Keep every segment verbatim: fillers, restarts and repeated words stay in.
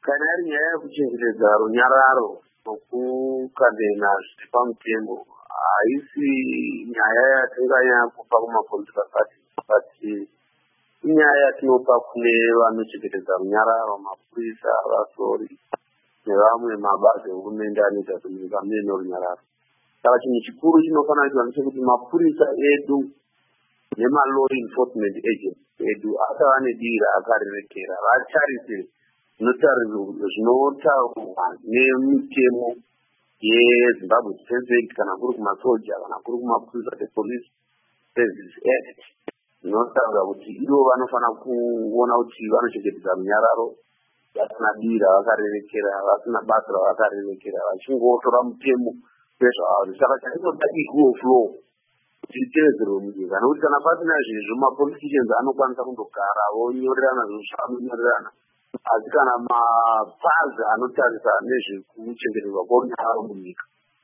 kana iri nyaya yekuchengetedza runyararo nokukandena zviri pamutemo haisi nyaya yatinganyanya kupa kumapolitika party but inyaya yatinopa kune vanochengetedza runyararo, mapurisa, vasori nevamwe mabazi ehurumende anoita kuti munyika muve nerunyararo. Saka chinhu chikuru chinofanira kuitwa ndechekuti mapurisa edu nema-law enforcement agents edu asava nedii raakarerekera vatarise zvinotaurwa nemitemo yeZimbabwe Defense Act kana kuri kumasoja kana kuri kumapurisa, the Police Service Act, zvinotaura kuti ivo vanofanira kuona kuti vanochengetedza runyararo vasina dii ravakarerekera, vasina basa ravakarerekera, vachingotora mutemo wezvavo. Saka chaitoda equal flow kuti iteedzerwe munyika, nokuti kana pasina zvezvo mapoliticians anokwanisa kundogara vonyorerana zvezvavanonyorerana, asi kana mapazi anotarisa nezvekuchengetedzwa kworunyararo munyika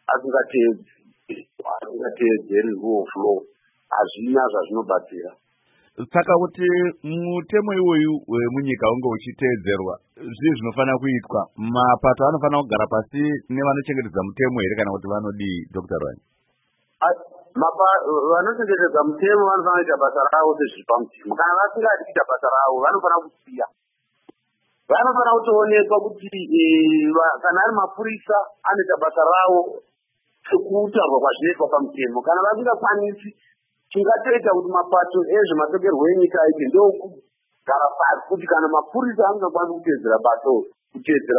asingateedzeri rule of law, hazvina zvazvinobatsira. Saka kuti mutemo iwoyu wemunyika unge uchiteedzerwa, zvii zvinofanira kuitwa? Mapato anofanira kugara pasi nevanochengetedza mutemo here kana kuti vanodii, Doctor Rwani? Vanochengetedza mutemo vanofanira kuita basa ravo sezviri pamutemo. Kana vasingadi kuita basa ravo vanofanira kusiya. Vanofanira kutoonekwa kuti kana ari mapurisa anoita basa ravo sekutarwa kwazvinoitwa pamutemo. Kana vasingakwanisi, chingatoita kuti mapato ezvematongerwo enyika aiti ndokugara pasi kuti kana mapurisa angakwanisa kuteedzera bato kuteedzera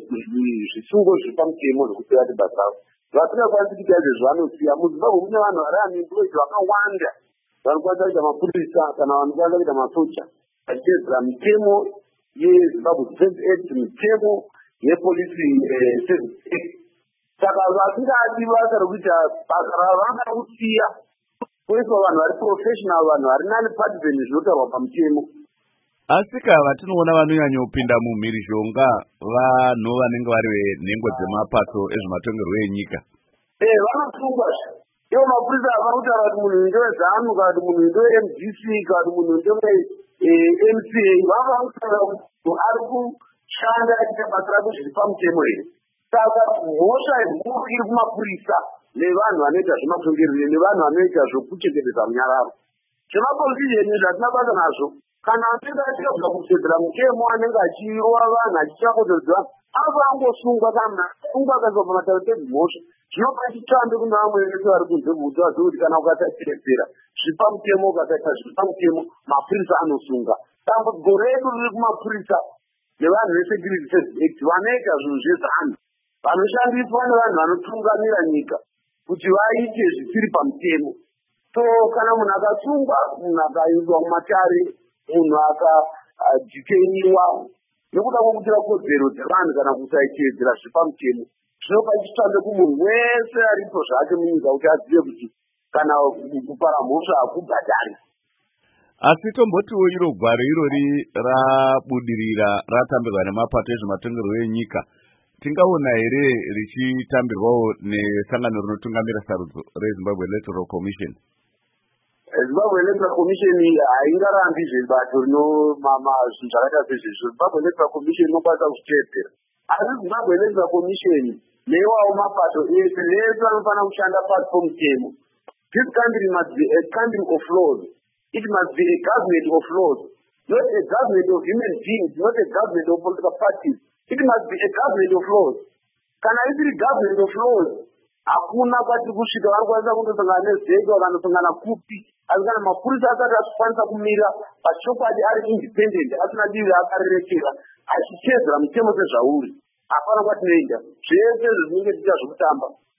zvisungo zviri pamutemo zvekuti vati basa ravo, vasingakwanisi kuita izvezvo vanosiya. MuZimbabwe mune vanhu vari unemployed vakawanda vanokwanisa kuita mapurisa kana vanokwanisa kuita masoja vachiteedzera mitemo yeZimbabwe Defense Act, mitemo yePolice Service Act. Saka vasingadi basa rokuita basa ravo vanofanira kusiya kuiswa vanhu vari professional, vanhu vari nani partisan zvinotaurwa pamutemo. Asi kava tinoona vanonyanyopinda mumhirizhonga vanhu vanenge vari venhengo dzemapato ezvematongerwo enyika. Eh, vanosungwa ivo mapurisa havana kutaura kuti munhu ndewezanu kana kuti munhu ndewe-M D C kana kuti munhu ndewe-M C A. Vanofanira kutaura kuti ari kushanda achiita basa rake zviri pamutemo here. Saka mhosva huru iri kumapurisa nevanhu vanoita zvematongerero nevanhu vanoita zvokuchengetedza runyararo. Zvemapolitician zvatina basa nazvo, kana anenge achida kuda kuteedzera mutemo anenge achirova vanhu achichakotodzwa anofanira kungosungwa. Kana sungwa akaiswa pamatauro mhosva zvinopa chitambe kune vamwe vese vari kunze kuti vazive kuti kana ukasateedzera zviri pamutemo, ukasaita zviri pamutemo, mapurisa anosunga. Dambudziko redu riri kumapurisa nevanhu veSecurity Service Act vanoita zvinhu zvezano, vanoshandiswa nevanhu vanotungamira nyika kuti vaite zvisiri pamutemo. So kana munhu akasungwa, munhu akaiswa mumatare, munhu akadhiteniwa nekuda kwokutira kodzero dzevanhu kana kusaiteedzera zviri pamutemo, zvinopa chitambe kumunhu wese aripo zvake munyika kuti azive kuti kana kupara mhosva hakubhadhari. Asi tombotiwo iro gwaro irori rabudirira ratambirwa nemapato ezvematongerwo enyika, tingaona here richitambirwawo nesangano rinotungamira sarudzo reZimbabwe Electoral Commission? Zimbabwe Electoral Commission haingarambi zvebato zvinhu zvakaita sezvezvo. Zimbabwe Electoral Commission inokwanisa kuzviteedzera, asi Zimbabwe Electoral Commission neiwawo mapato ese vese vanofanira kushanda pasi pomutemo. This country must be a country of laws. It must be a government of laws, not a government of human beings, not a government of political parties. It must be a government of laws. Kana isiri government of laws, hakuna kwati kusvika vanokwanisa kundosangana nezego vanosangana kupi. Asi kana mapurisa asati akwanisa kumira pachokwadi ari independent, asina dii raakarerekera, achiteedzera mutemo sezvauri, hapana kwatinoenda. Zvese zvinenge tiita zvokutamba.